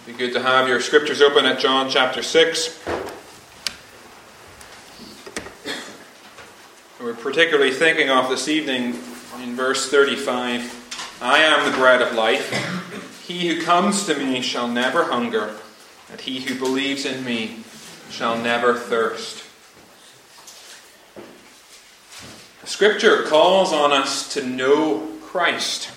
Be good to have your scriptures open at John chapter 6. We're particularly thinking of this evening in verse 35. I am the bread of life. He who comes to me shall never hunger, and he who believes in me shall never thirst. Scripture calls on us to know Christ.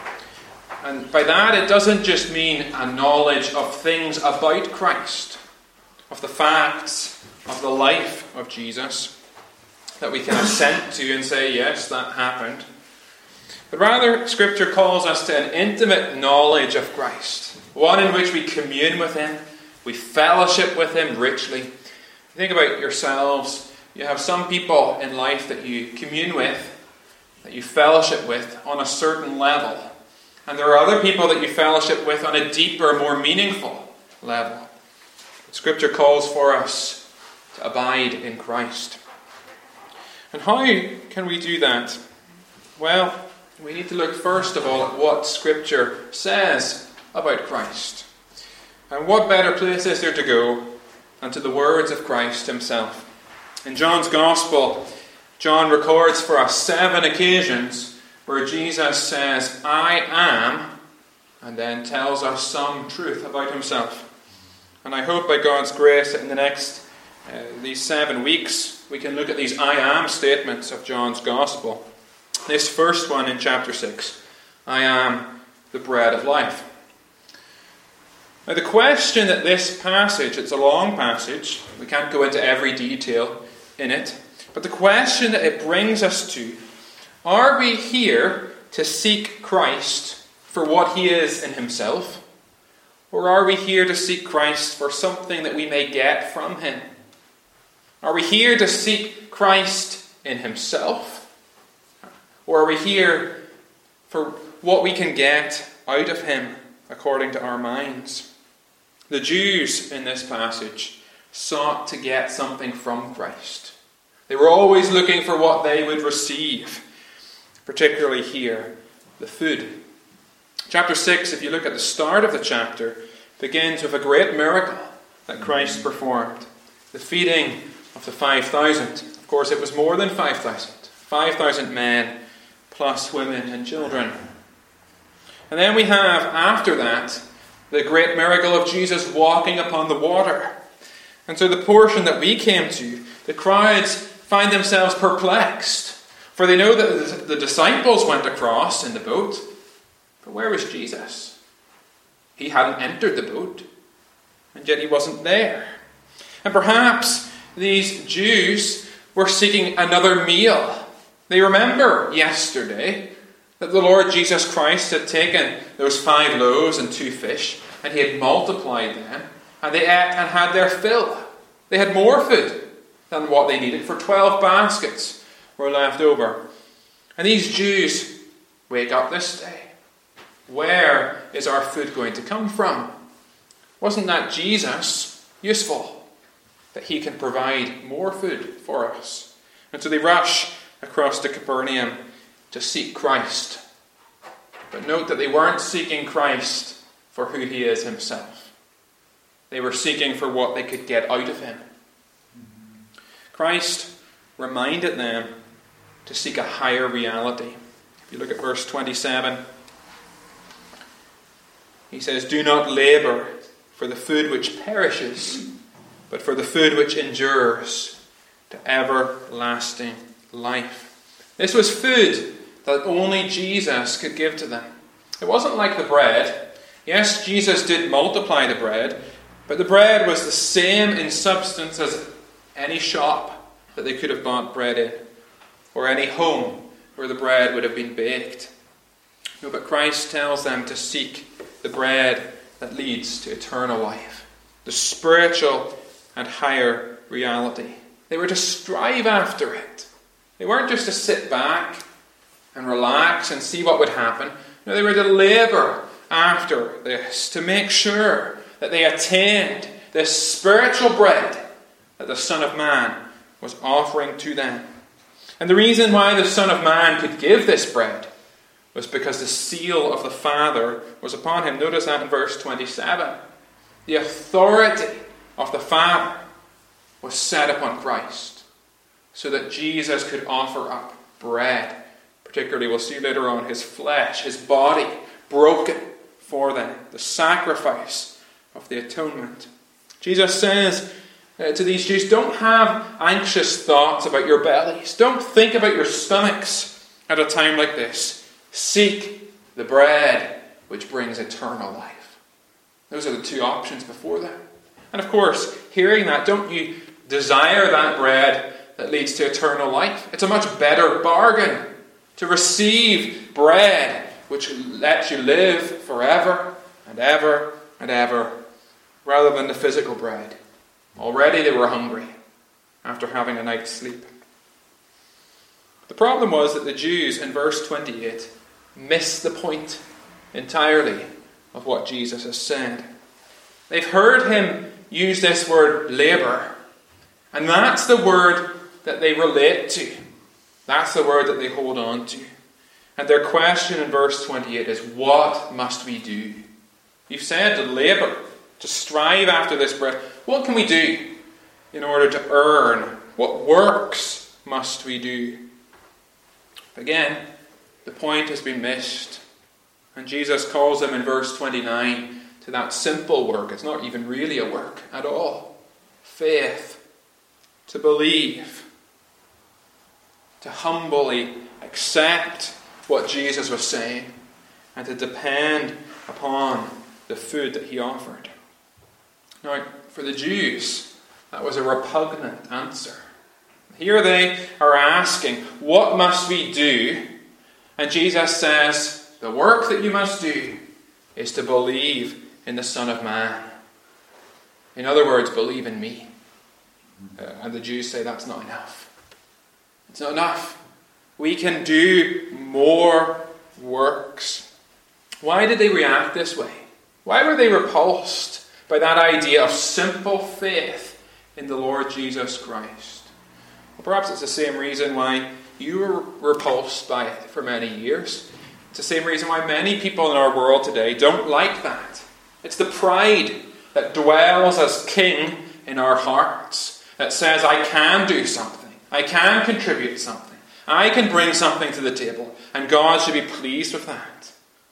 And by that it doesn't just mean a knowledge of things about Christ, of the facts of the life of Jesus, that we can assent to and say, yes, that happened. But rather, Scripture calls us to an intimate knowledge of Christ, one in which we commune with Him, we fellowship with Him richly. Think about yourselves. You have some people in life that you commune with, that you fellowship with on a certain level. And there are other people that you fellowship with on a deeper, more meaningful level. Scripture calls for us to abide in Christ. And how can we do that? Well, we need to look first of all at what Scripture says about Christ. And what better place is there to go than to the words of Christ Himself? In John's Gospel, John records for us 7 occasions where Jesus says, I am, and then tells us some truth about Himself. And I hope by God's grace in the next these 7 weeks we can look at these I am statements of John's Gospel. This first one in chapter 6, I am the bread of life. Now the question that this passage, it's a long passage, we can't go into every detail in it, but the question that it brings us to, are we here to seek Christ for what He is in Himself? Or are we here to seek Christ for something that we may get from Him? Are we here to seek Christ in Himself? Or are we here for what we can get out of Him according to our minds? The Jews in this passage sought to get something from Christ. They were always looking for what they would receive, particularly here, the food. Chapter 6, if you look at the start of the chapter, begins with a great miracle that Christ performed. The feeding of the 5,000. Of course, it was more than 5,000. 5,000 men, plus women and children. And then we have, after that, the great miracle of Jesus walking upon the water. And so the portion that we came to, the crowds find themselves perplexed. For they know that the disciples went across in the boat. But where was Jesus? He hadn't entered the boat. And yet He wasn't there. And perhaps these Jews were seeking another meal. They remember yesterday that the Lord Jesus Christ had taken those 5 loaves and 2 fish, and He had multiplied them, and they ate and had their fill. They had more food than what they needed, for 12 baskets were left over. And these Jews wake up this day. Where is our food going to come from? Wasn't that Jesus useful? That He can provide more food for us. And so they rush across to Capernaum to seek Christ. But note that they weren't seeking Christ for who He is Himself. They were seeking for what they could get out of Him. Christ reminded them to seek a higher reality. If you look at verse 27, He says, do not labor for the food which perishes, but for the food which endures to everlasting life. This was food that only Jesus could give to them. It wasn't like the bread. Yes, Jesus did multiply the bread, but the bread was the same in substance as any shop that they could have bought bread in, or any home where the bread would have been baked. No, but Christ tells them to seek the bread that leads to eternal life, the spiritual and higher reality. They were to strive after it. They weren't just to sit back and relax and see what would happen. No, they were to labor after this, to make sure that they attained this spiritual bread that the Son of Man was offering to them. And the reason why the Son of Man could give this bread was because the seal of the Father was upon Him. Notice that in verse 27. The authority of the Father was set upon Christ so that Jesus could offer up bread. Particularly, we'll see later on, his flesh, his body, broken for them. The sacrifice of the atonement. Jesus says to these Jews, don't have anxious thoughts about your bellies. Don't think about your stomachs at a time like this. Seek the bread which brings eternal life. Those are the two options before them. And of course, hearing that, don't you desire that bread that leads to eternal life? It's a much better bargain to receive bread which lets you live forever and ever and ever, rather than the physical bread. Already they were hungry after having a night's sleep. The problem was that the Jews in verse 28 missed the point entirely of what Jesus has said. They've heard him use this word labour, and that's the word that they relate to. That's the word that they hold on to. And their question in verse 28 is, what must we do? You've said to labour, to strive after this bread. What can we do in order to earn? What works must we do? Again, the point has been missed. And Jesus calls them in verse 29 to that simple work. It's not even really a work at all. Faith. To believe. To humbly accept what Jesus was saying. And to depend upon the food that he offered. Now, for the Jews, that was a repugnant answer. Here they are asking, what must we do? And Jesus says, the work that you must do is to believe in the Son of Man. In other words, believe in me. And the Jews say that's not enough. It's not enough. We can do more works. Why did they react this way? Why were they repulsed by that idea of simple faith in the Lord Jesus Christ? Well, perhaps it's the same reason why you were repulsed by it for many years. It's the same reason why many people in our world today don't like that. It's the pride that dwells as king in our hearts that says, I can do something. I can contribute something. I can bring something to the table. And God should be pleased with that.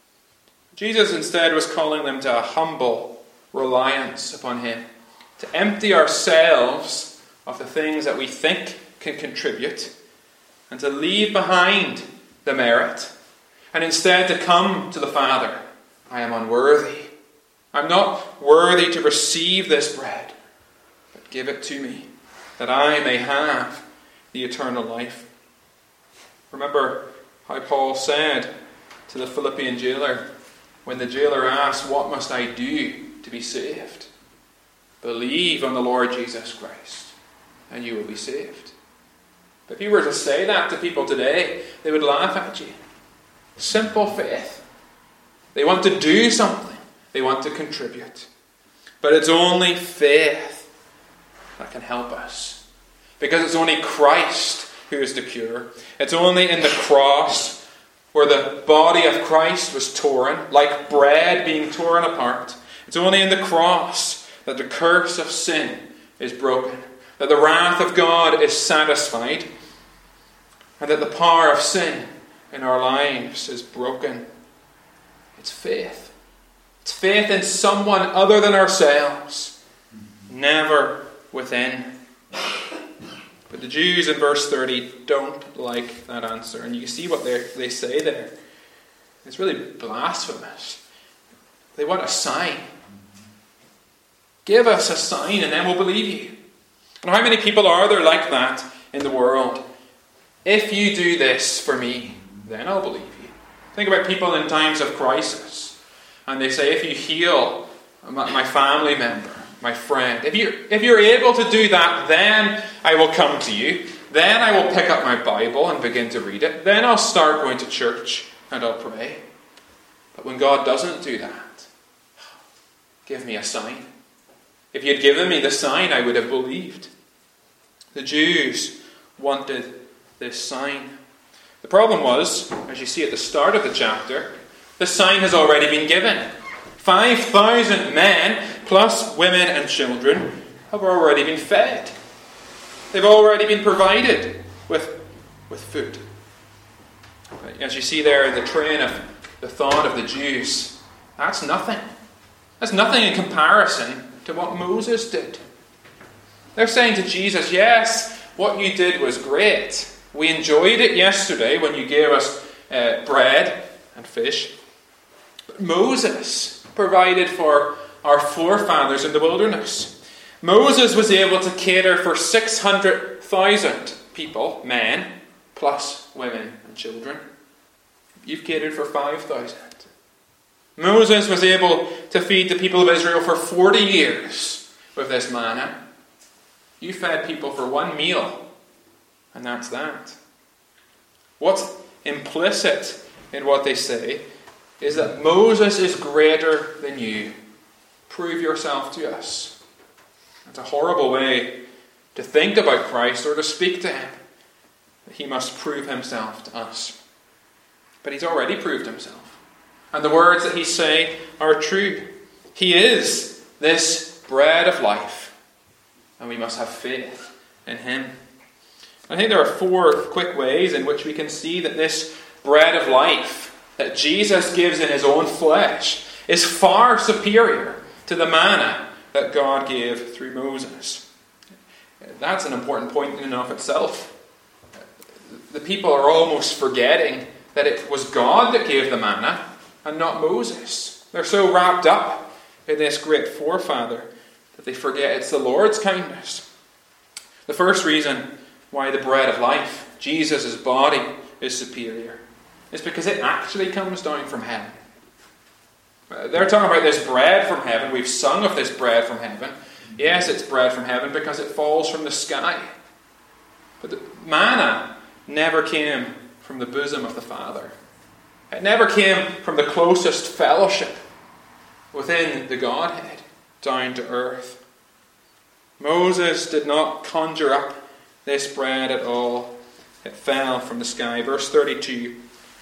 Jesus instead was calling them to a humble reliance upon him. To empty ourselves of the things that we think can contribute. And to leave behind the merit. And instead to come to the Father. I am unworthy. I'm not worthy to receive this bread. But give it to me, that I may have the eternal life. Remember how Paul said to the Philippian jailer, when the jailer asked, what must I do to be saved? Believe on the Lord Jesus Christ, and you will be saved. If you were to say that to people today, they would laugh at you. Simple faith. They want to do something. They want to contribute. But it's only faith that can help us. Because it's only Christ who is the cure. It's only in the cross where the body of Christ was torn, like bread being torn apart. It's only in the cross that the curse of sin is broken. That the wrath of God is satisfied. And that the power of sin in our lives is broken. It's faith. It's faith in someone other than ourselves. Never within. But the Jews in verse 30 don't like that answer. And you see what they say there. It's really blasphemous. They want a sign. Give us a sign and then we'll believe you. And how many people are there like that in the world? If you do this for me, then I'll believe you. Think about people in times of crisis. And they say, if you heal my family member, my friend, if you're able to do that, then I will come to you. Then I will pick up my Bible and begin to read it. Then I'll start going to church and I'll pray. But when God doesn't do that, give me a sign. If you had given me the sign, I would have believed. The Jews wanted this sign. The problem was, as you see at the start of the chapter, the sign has already been given. 5,000 men plus women and children, have already been fed. They've already been provided with food. As you see there in the train of the thought of the Jews, that's nothing. That's nothing in comparison to what Moses did. They're saying to Jesus, yes, what you did was great. We enjoyed it yesterday when you gave us bread and fish. But Moses provided for our forefathers in the wilderness. Moses was able to cater for 600,000 people, men, plus women and children. You've catered for 5,000. Moses was able to feed the people of Israel for 40 years with this manna. You fed people for one meal, and that's that. What's implicit in what they say is that Moses is greater than you. Prove yourself to us. That's a horrible way to think about Christ or to speak to him. He must prove himself to us. But he's already proved himself. And the words that he's saying are true. He is this bread of life. And we must have faith in him. I think there are 4 quick ways in which we can see that this bread of life that Jesus gives in his own flesh is far superior to the manna that God gave through Moses. That's an important point in and of itself. The people are almost forgetting that it was God that gave the manna and not Moses. They're so wrapped up in this great forefather that they forget it's the Lord's kindness. The first reason why the bread of life, Jesus' body, is superior is because it actually comes down from heaven. They're talking about this bread from heaven. We've sung of this bread from heaven. Yes, it's bread from heaven because it falls from the sky. But the manna never came from the bosom of the Father. It never came from the closest fellowship within the Godhead down to earth. Moses did not conjure up this bread at all. It fell from the sky. Verse 32.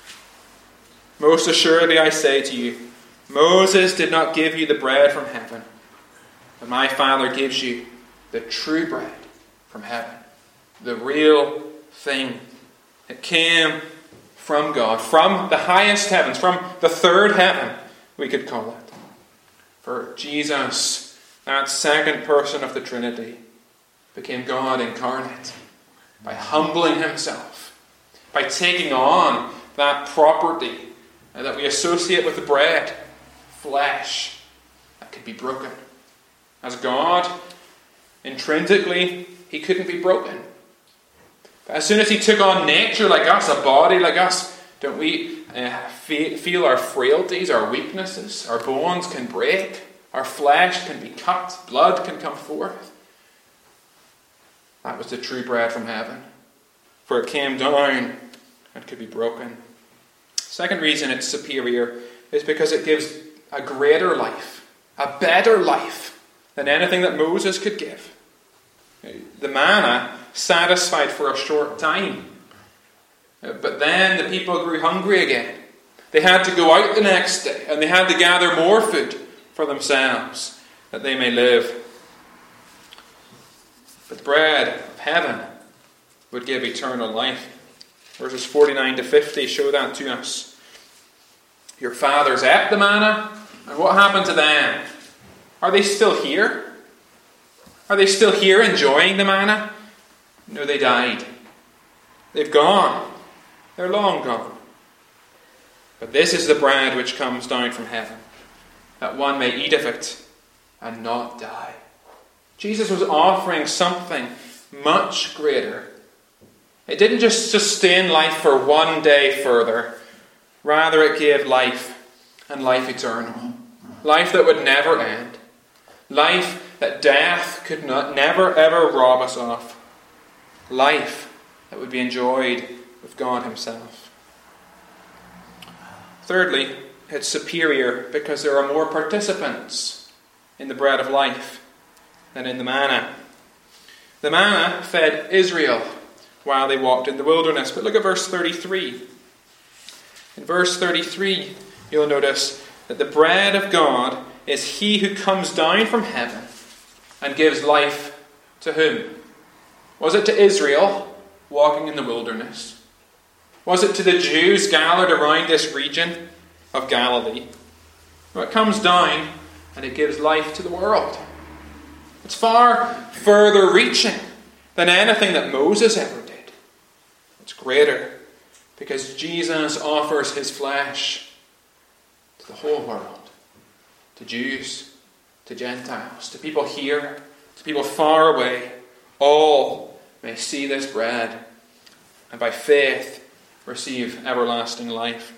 Most assuredly I say to you, Moses did not give you the bread from heaven, but my Father gives you the true bread from heaven. The real thing. It came from God, from the highest heavens, from the third heaven, we could call it. For Jesus, that second person of the Trinity, became God incarnate by humbling himself, by taking on that property that we associate with the bread, flesh that could be broken. As God, intrinsically, he couldn't be broken. But as soon as he took on nature like us, a body like us, don't we feel our frailties, our weaknesses? Our bones can break, our flesh can be cut, blood can come forth. That was the true bread from heaven. For it came down and could be broken. Second reason it's superior is because it gives a greater life, a better life than anything that Moses could give. The manna satisfied for a short time. But then the people grew hungry again. They had to go out the next day and they had to gather more food for themselves that they may live. But the bread of heaven would give eternal life. Verses 49 to 50 show that to us. Your fathers ate the manna, and what happened to them? Are they still here? Are they still here enjoying the manna? No, they died. They've gone. They're long gone. But this is the bread which comes down from heaven, that one may eat of it and not die. Jesus was offering something much greater. It didn't just sustain life for one day further. Rather, it gave life, and life eternal. Life that would never end. Life that death could never ever rob us of. Life that would be enjoyed with God himself. Thirdly, it's superior because there are more participants in the bread of life than in the manna. The manna fed Israel while they walked in the wilderness. But look at verse 33. In verse 33, you'll notice that the bread of God is he who comes down from heaven and gives life to whom? Was it to Israel walking in the wilderness? Was it to the Jews gathered around this region of Galilee? Well, it comes down and it gives life to the world. It's far further reaching than anything that Moses ever did. It's greater because Jesus offers his flesh to the whole world, to Jews, to Gentiles, to people here, to people far away. All may see this bread and by faith receive everlasting life.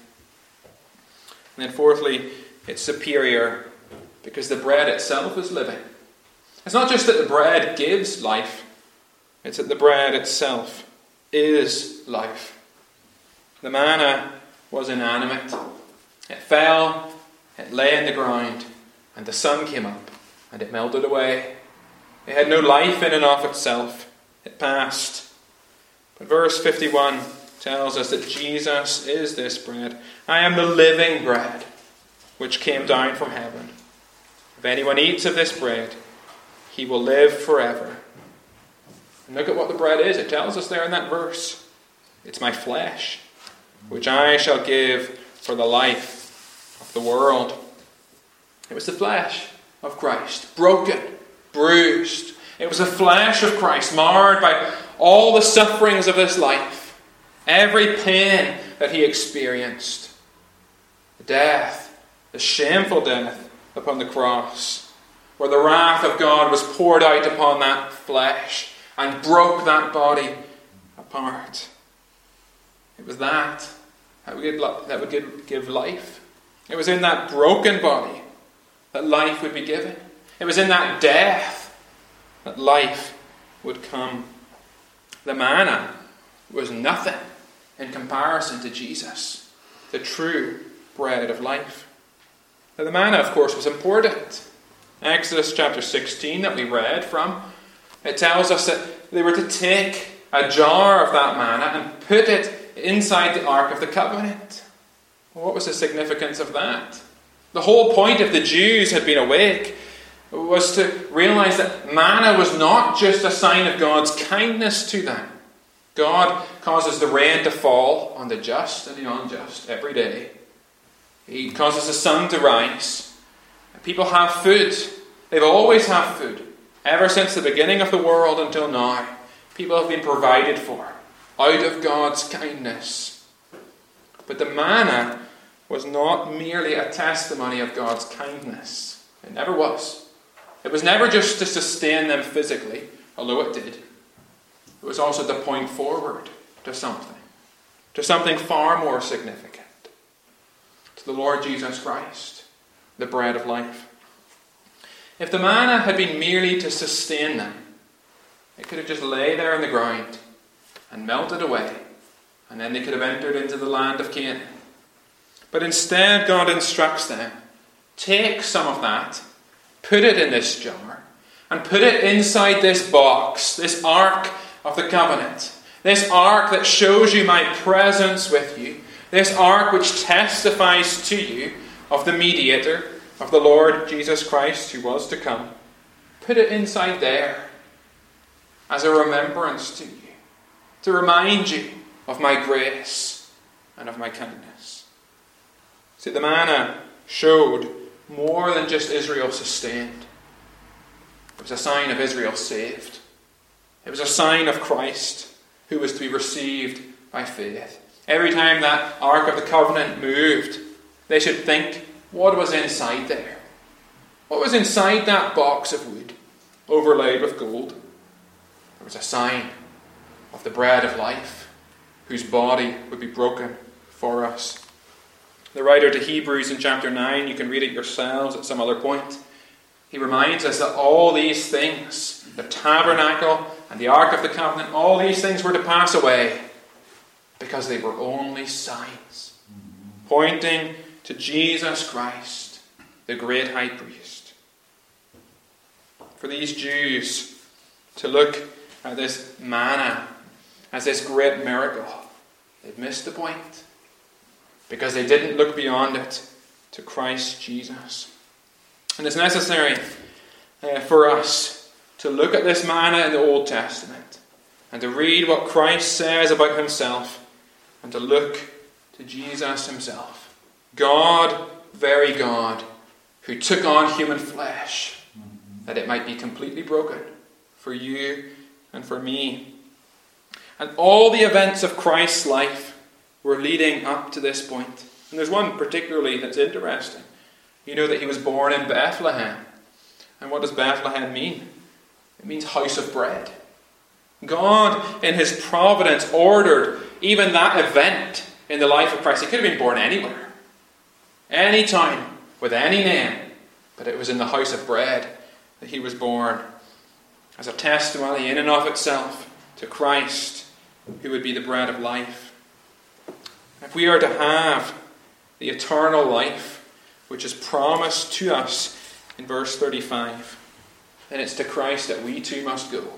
And then fourthly, it's superior because the bread itself is living. It's not just that the bread gives life, it's that the bread itself is life. The manna was inanimate. It fell, it lay in the ground, and the sun came up, and it melted away. It had no life in and of itself. It passed. But verse 51 tells us that Jesus is this bread. I am the living bread which came down from heaven. If anyone eats of this bread, he will live forever. And look at what the bread is. It tells us there in that verse. It's my flesh, which I shall give for the life of the world. It was the flesh of Christ, broken, bruised. It was the flesh of Christ, marred by all the sufferings of this life, every pain that he experienced. The death, the shameful death upon the cross, where the wrath of God was poured out upon that flesh and broke that body apart. It was that would give life. It was in that broken body that life would be given. It was in that death that life would come. The manna was nothing in comparison to Jesus, the true bread of life. Now, the manna, of course, was important. Exodus chapter 16 that we read from, it tells us that they were to take a jar of that manna and put it inside the Ark of the Covenant. Well, what was the significance of that? The whole point of the Jews had been awake was to realize that manna was not just a sign of God's kindness to them. God causes the rain to fall on the just and the unjust every day. He causes the sun to rise. People have food. They've always had food. Ever since the beginning of the world until now, people have been provided for out of God's kindness. But the manna was not merely a testimony of God's kindness. It never was. It was never just to sustain them physically, although it did. It was also to point forward to something far more significant, to the Lord Jesus Christ, the bread of life. If the manna had been merely to sustain them, it could have just lay there on the ground and melted away, and then they could have entered into the land of Canaan. But instead, God instructs them, take some of that, put it in this jar, and put it inside this box, this Ark of the Covenant, this Ark that shows you my presence with you, this Ark which testifies to you of the mediator, of the Lord Jesus Christ who was to come. Put it inside there as a remembrance to you, to remind you of my grace and of my kindness. See, the manna showed more than just Israel sustained. It was a sign of Israel saved. It was a sign of Christ who was to be received by faith. Every time that Ark of the Covenant moved, they should think, what was inside there? What was inside that box of wood overlaid with gold? There was a sign of the bread of life, whose body would be broken for us. The writer to Hebrews in chapter 9, you can read it yourselves at some other point. He reminds us that all these things, the tabernacle and the Ark of the Covenant, all these things were to pass away because they were only signs, pointing to Jesus Christ, the great high priest. For these Jews to look at this manna as this great miracle, they'd missed the point because they didn't look beyond it to Christ Jesus. And it's necessary for us to look at this manna in the Old Testament and to read what Christ says about himself and to look to Jesus himself. God, very God, who took on human flesh that it might be completely broken for you and for me. And all the events of Christ's life were leading up to this point. And there's one particularly that's interesting. You know that he was born in Bethlehem. And what does Bethlehem mean? It means house of bread. God, in his providence, ordered even that event in the life of Christ. He could have been born anywhere, any time, with any name. But it was in the house of bread that he was born, as a testimony in and of itself to Christ, who would be the bread of life. If we are to have the eternal life which is promised to us in verse 35, then it's to Christ that we too must go.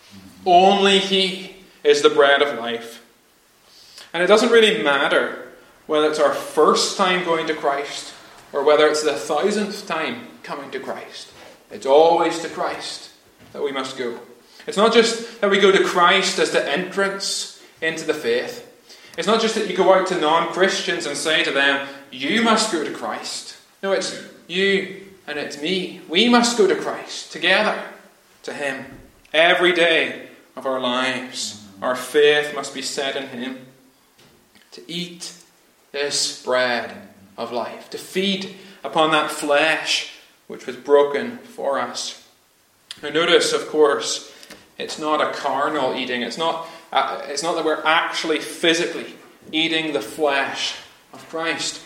Only he is the bread of life. And it doesn't really matter whether it's our first time going to Christ or whether it's the 1000th time coming to Christ. It's always to Christ that we must go. It's not just that we go to Christ as the entrance into the faith. It's not just that you go out to non-Christians and say to them, you must go to Christ. No, it's you and it's me. We must go to Christ together to him every day of our lives. Our faith must be set in him. To eat this bread of life, to feed upon that flesh which was broken for us. Now notice, of course, it's not a carnal eating. It's not that we're actually physically eating the flesh of Christ.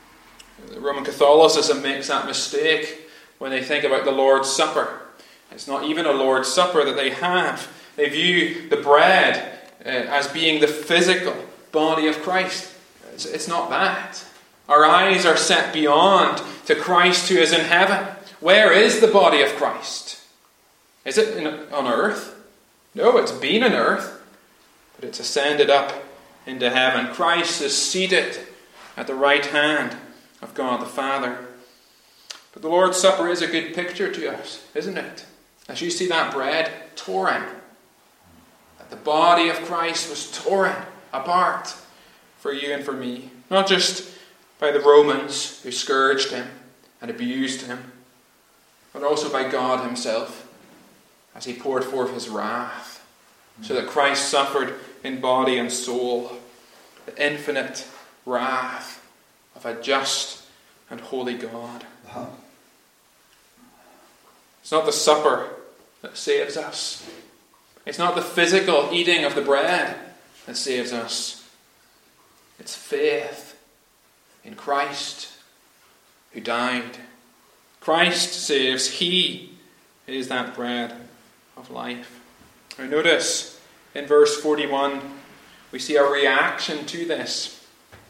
Roman Catholicism makes that mistake when they think about the Lord's Supper. It's not even a Lord's Supper that they have. They view the bread as being the physical body of Christ. It's not that. Our eyes are set beyond to Christ who is in heaven. Where is the body of Christ? Is it on earth? No, it's been on earth, but it's ascended up into heaven. Christ is seated at the right hand of God the Father. But the Lord's Supper is a good picture to us, isn't it? As you see that bread torn, that the body of Christ was torn apart for you and for me. Not just by the Romans who scourged him and abused him, but also by God himself as he poured forth his wrath, so that Christ suffered in body and soul the infinite wrath of a just and holy God. It's not the supper that saves us. It's not the physical eating of the bread that saves us. It's faith in Christ who died. Christ saves. He is that bread of life. Now notice in verse 41 we see a reaction to this.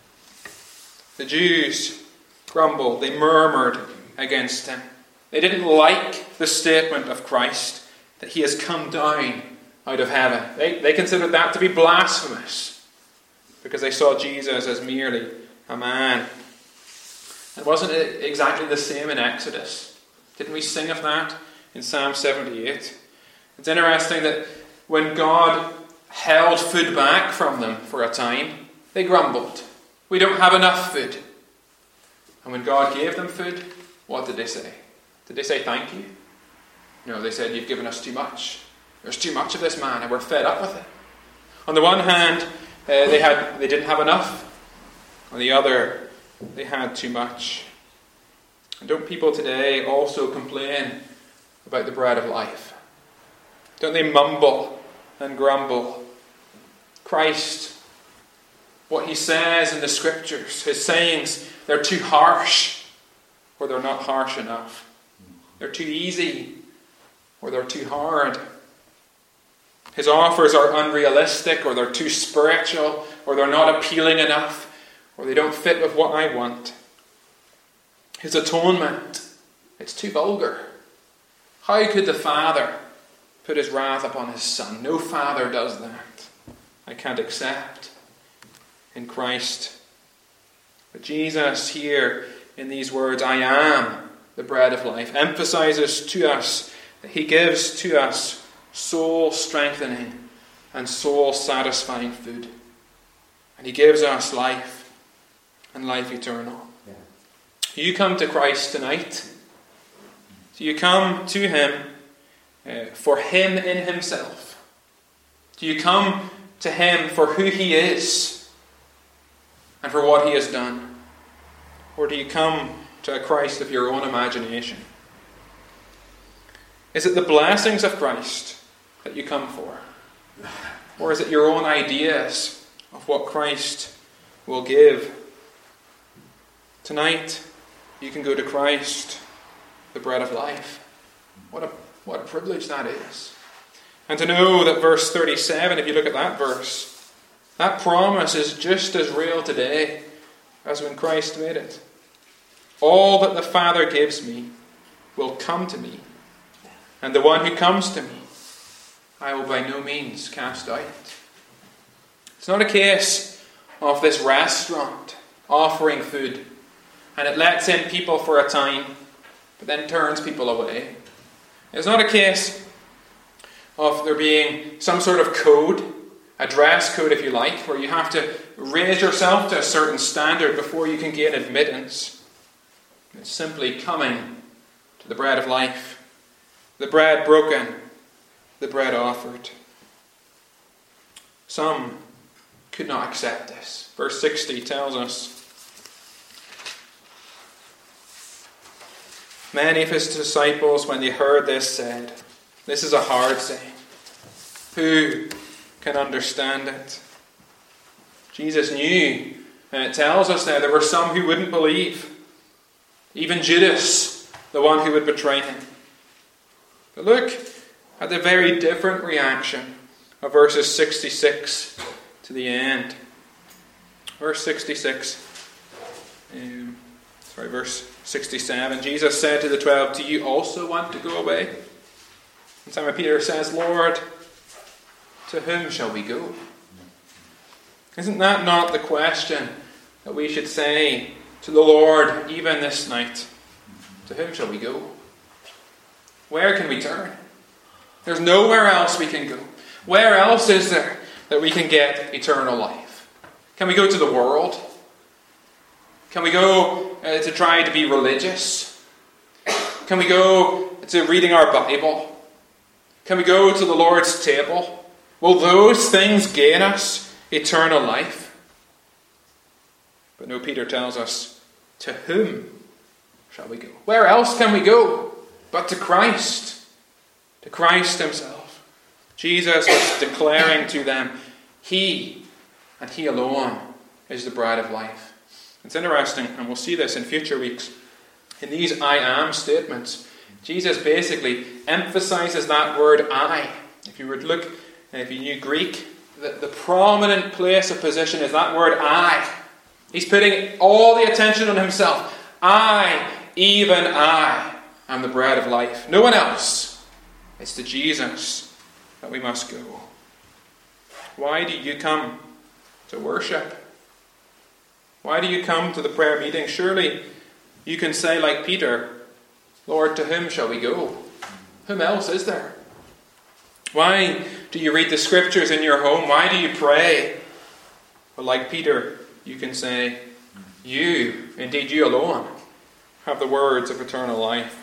The Jews grumbled. They murmured against him. They didn't like the statement of Christ that he has come down out of heaven. They considered that to be blasphemous because they saw Jesus as merely a man. And wasn't it exactly the same in Exodus? Didn't we sing of that in Psalm 78? It's interesting that when God held food back from them for a time, they grumbled. We don't have enough food. And when God gave them food, what did they say? Did they say thank you? No, they said, you've given us too much. There's too much of this man and we're fed up with it. On the one hand, they didn't have enough. On the other, they had too much. And don't people today also complain about the bread of life? Don't they mumble and grumble? Christ, what he says in the scriptures, his sayings, they're too harsh, or they're not harsh enough. They're too easy, or they're too hard. His offers are unrealistic, or they're too spiritual, or they're not appealing enough, or they don't fit with what I want. His atonement, it's too vulgar. How could the Father put his wrath upon his Son? No father does that. I can't accept in Christ. But Jesus here in these words, I am the bread of life, emphasizes to us that he gives to us soul-strengthening and soul-satisfying food. And he gives us life and life eternal. Yeah. Do you come to Christ tonight? Do you come to him for him in himself? Do you come to him for who he is and for what he has done? Or do you come to a Christ of your own imagination? Is it the blessings of Christ that you come for? Or is it your own ideas of what Christ will give? Tonight, you can go to Christ, the bread of life. What a privilege that is. And to know that verse 37, if you look at that verse, that promise is just as real today as when Christ made it. All that the Father gives me will come to me, and the one who comes to me, I will by no means cast out. It's not a case of this restaurant offering food, and it lets in people for a time, but then turns people away. It's not a case of there being some sort of code, a dress code if you like, where you have to raise yourself to a certain standard before you can gain admittance. It's simply coming to the bread of life, the bread broken, the bread offered. Some could not accept this. Verse 60 tells us, many of his disciples, when they heard this, said, this is a hard saying. Who can understand it? Jesus knew, and it tells us there were some who wouldn't believe. Even Judas, the one who would betray him. But look at the very different reaction of verses 66 to the end. Verse 66. Verse 67. Jesus said to the 12, do you also want to go away? And Simon Peter says, Lord, to whom shall we go? Isn't that not the question that we should say to the Lord even this night? To whom shall we go? Where can we turn? There's nowhere else we can go. Where else is there that we can get eternal life? Can we go to the world? Can we go to try to be religious? Can we go to reading our Bible? Can we go to the Lord's table? Will those things gain us eternal life? But no, Peter tells us, to whom shall we go? Where else can we go but to Christ? To Christ himself. Jesus was declaring to them, he and he alone is the bread of life. It's interesting, and we'll see this in future weeks. In these I am statements, Jesus basically emphasizes that word I. If you were to look, if you knew Greek, the prominent place of position is that word I. He's putting all the attention on himself. I, even I, am the bread of life. No one else. It's to Jesus that we must go. Why do you come to worship? Why do you come to the prayer meeting? Surely you can say like Peter, Lord, to whom shall we go? Whom else is there? Why do you read the scriptures in your home? Why do you pray? Well, like Peter, you can say, you, indeed you alone, have the words of eternal life.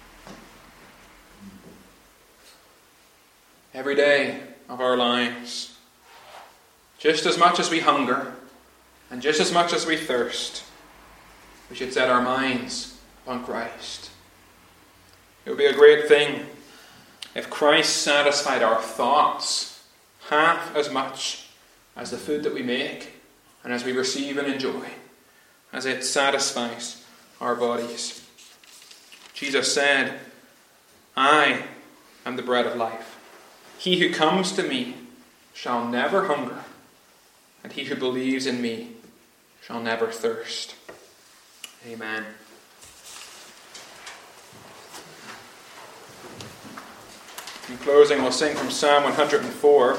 Every day of our lives, just as much as we hunger, and just as much as we thirst, we should set our minds upon Christ. It would be a great thing if Christ satisfied our thoughts half as much as the food that we make and as we receive and enjoy, as it satisfies our bodies. Jesus said, I am the bread of life. He who comes to me shall never hunger, and he who believes in me shall never thirst. Amen. In closing, we'll sing from Psalm 104.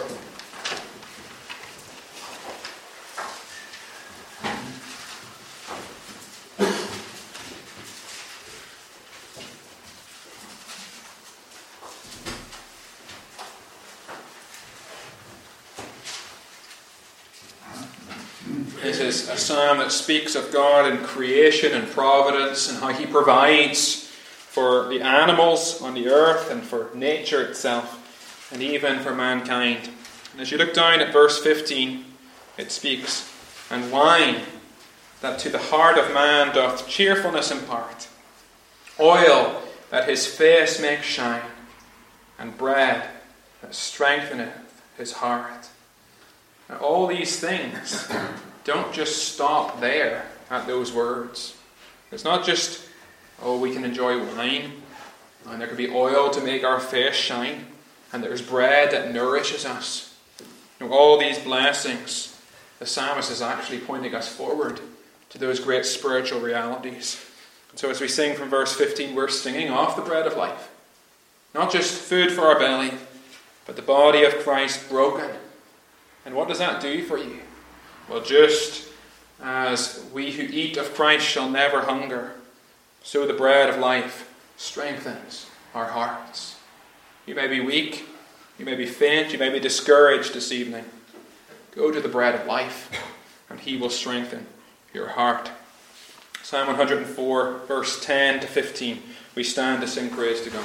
This is a psalm that speaks of God in creation and providence and how he provides for the animals on the earth and for nature itself and even for mankind. And as you look down at verse 15, it speaks, "And wine that to the heart of man doth cheerfulness impart, oil that his face makes shine, and bread that strengtheneth his heart." Now, all these things don't just stop there at those words. It's not just, oh, we can enjoy wine, and there can be oil to make our face shine, and there's bread that nourishes us. You know, all these blessings, the psalmist is actually pointing us forward to those great spiritual realities. And so as we sing from verse 15, we're singing off the bread of life. Not just food for our belly, but the body of Christ broken. And what does that do for you? Well, just as we who eat of Christ shall never hunger, so the bread of life strengthens our hearts. You may be weak, you may be faint, you may be discouraged this evening. Go to the bread of life, and he will strengthen your heart. Psalm 104, verse 10 to 15. We stand to sing praise to God.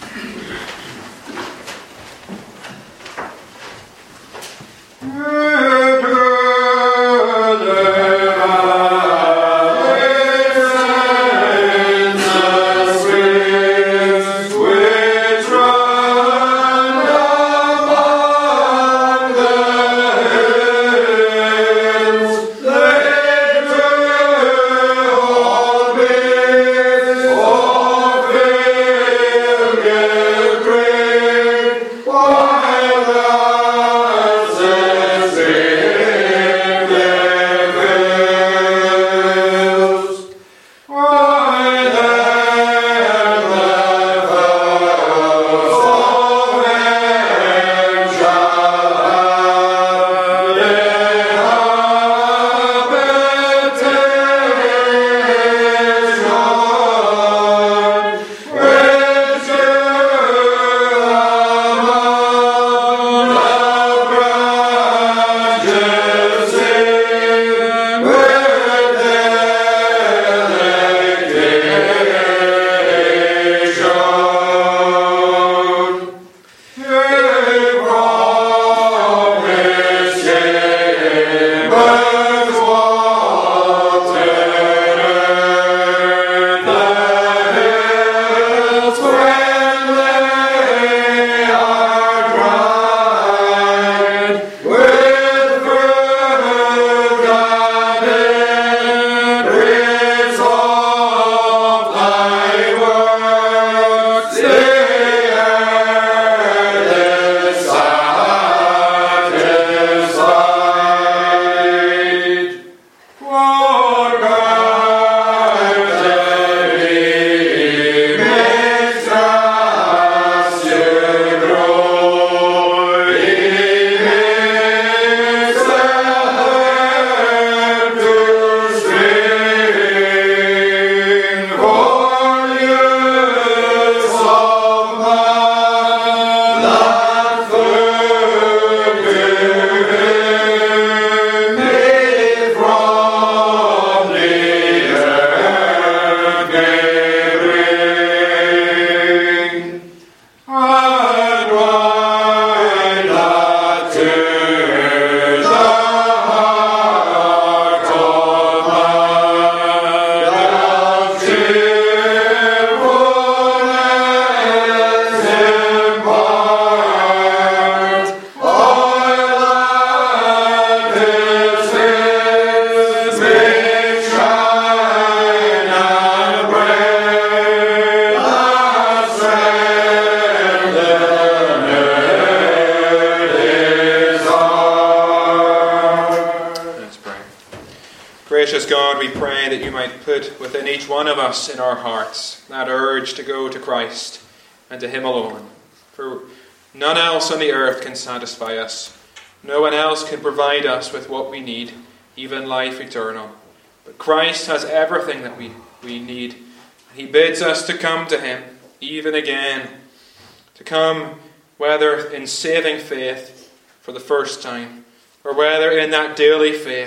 Gracious God, we pray that you might put within each one of us in our hearts that urge to go to Christ and to him alone. For none else on the earth can satisfy us. No one else can provide us with what we need, even life eternal. But Christ has everything that we need. He bids us to come to him, even again. To come, whether in saving faith for the first time, or whether in that daily faith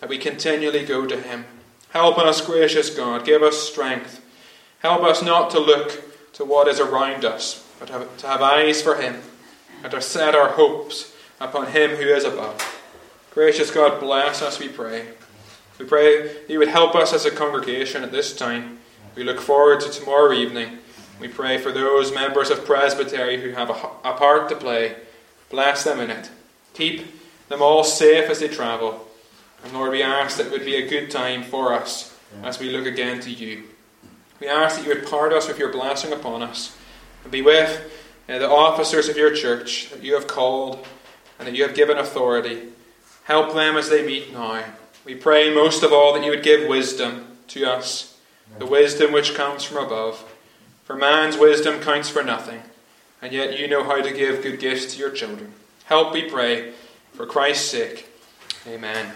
that we continually go to him. Help us, gracious God. Give us strength. Help us not to look to what is around us, but to have eyes for him, and to set our hopes upon him who is above. Gracious God, bless us, we pray. We pray you would help us as a congregation at this time. We look forward to tomorrow evening. We pray for those members of Presbytery who have a part to play. Bless them in it. Keep them all safe as they travel. And Lord, we ask that it would be a good time for us as we look again to you. We ask that you would part us with your blessing upon us, and be with the officers of your church that you have called and that you have given authority. Help them as they meet now. We pray most of all that you would give wisdom to us, the wisdom which comes from above. For man's wisdom counts for nothing, and yet you know how to give good gifts to your children. Help, we pray, for Christ's sake. Amen.